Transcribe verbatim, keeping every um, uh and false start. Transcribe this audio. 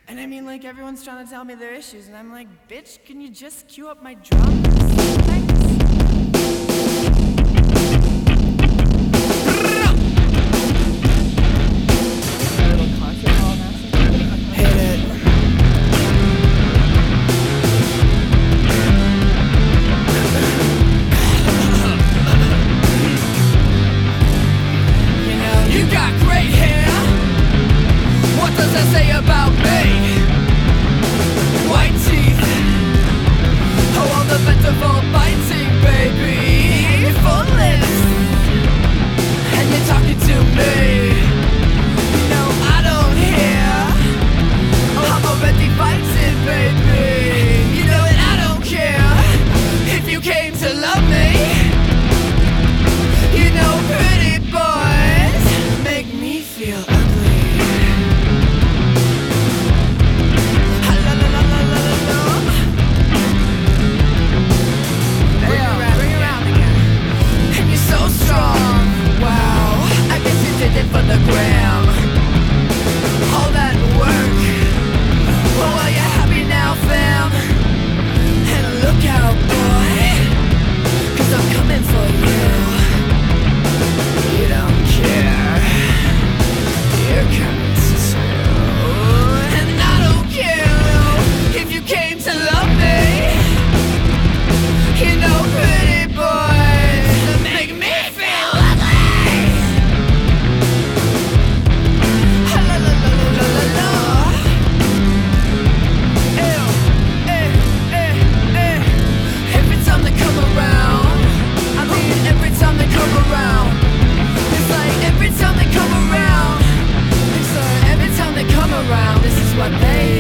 And I mean, like, everyone's trying to tell me their issues, and I'm like, bitch, can you just cue up my drums? Thanks. Say about me, white teeth, oh, all the better for biting, baby. Full lips, and you're talking to me. No, I don't hear. Oh, I'm already fighting, baby. You know that I don't care if you came to love me. You know, pretty boys make me feel ugly. For the gram, all that work. Well, are you happy now, fam? And look out, boy, 'cause I'm coming for you. You don't care, you're coming too. And I don't care if you came to love me. You know, pretty boys make me feel ugly. This is what they